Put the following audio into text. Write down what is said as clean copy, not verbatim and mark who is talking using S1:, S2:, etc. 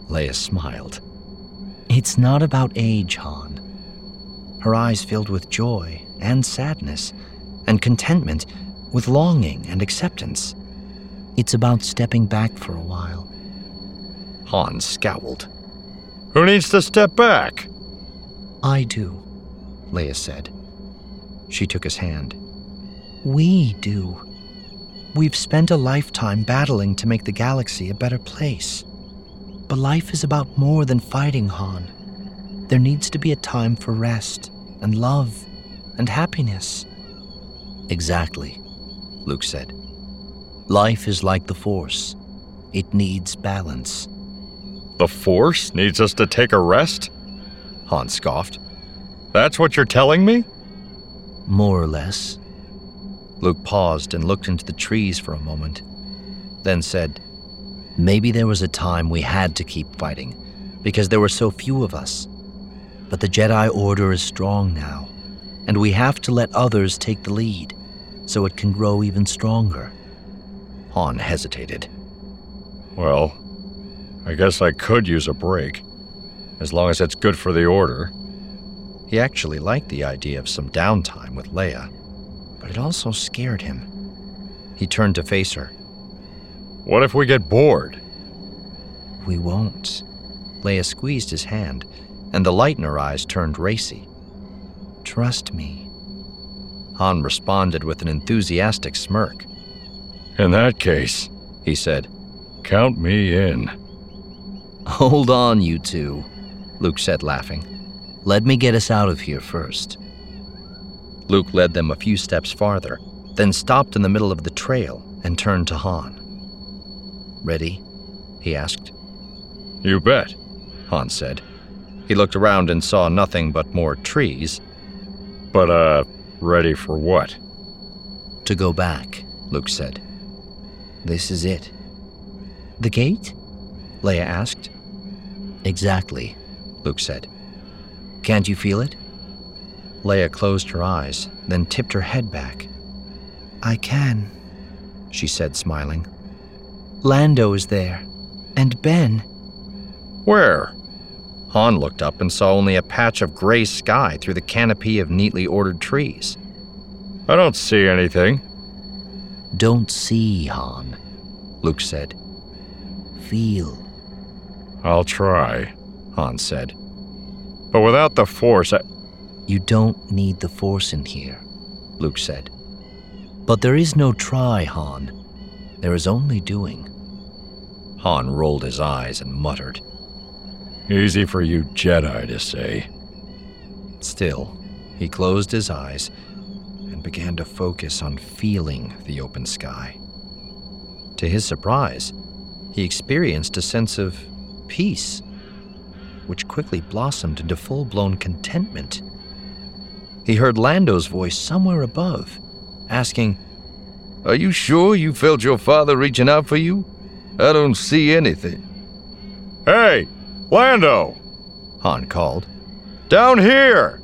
S1: Leia smiled. It's not about age, Han. Her eyes filled with joy and sadness and contentment, with longing and acceptance. It's about stepping back for a while. Han scowled.
S2: Who needs to step back?
S1: I do, Leia said. She took his hand. We do. We've spent a lifetime battling to make the galaxy a better place. But life is about more than fighting, Han. There needs to be a time for rest and love and happiness. Exactly, Luke said. Life is like the Force. It needs balance.
S2: The Force needs us to take a rest?
S1: Han scoffed.
S2: That's what you're telling me?
S1: More or less. Luke paused and looked into the trees for a moment, then said, maybe there was a time we had to keep fighting, because there were so few of us. But the Jedi Order is strong now, and we have to let others take the lead, so it can grow even stronger. Han hesitated.
S2: Well, I guess I could use a break, as long as it's good for the Order.
S1: He actually liked the idea of some downtime with Leia, but it also scared him. He turned to face her.
S2: What if we get bored?
S1: We won't. Leia squeezed his hand, and the light in her eyes turned racy. Trust me. Han responded with an enthusiastic smirk.
S2: In that case, he said, count me in.
S1: Hold on, you two, Luke said, laughing. Let me get us out of here first. Luke led them a few steps farther, then stopped in the middle of the trail and turned to Han. Ready? He asked.
S2: You bet,
S1: Han said. He looked around and saw nothing but more trees.
S2: But, ready for what?
S1: To go back, Luke said. This is it. The gate? Leia asked. Exactly, Luke said. Can't you feel it? Leia closed her eyes, then tipped her head back. I can, she said, smiling. Lando is there, and Ben.
S2: Where?
S1: Han looked up and saw only a patch of gray sky through the canopy of neatly ordered trees.
S2: I don't see anything.
S1: Don't see, Han, Luke said. Feel.
S2: I'll try, Han said. But without the Force,
S1: You don't need the Force in here, Luke said. But there is no try, Han. There is only doing. Han rolled his eyes and muttered.
S2: Easy for you Jedi to say.
S1: Still, he closed his eyes and began to focus on feeling the open sky. To his surprise, he experienced a sense of peace, which quickly blossomed into full-blown contentment. He heard Lando's voice somewhere above, asking, Are you sure you felt your father reaching out for you? I don't see anything.
S2: Hey, Lando!
S1: Han called.
S2: Down here!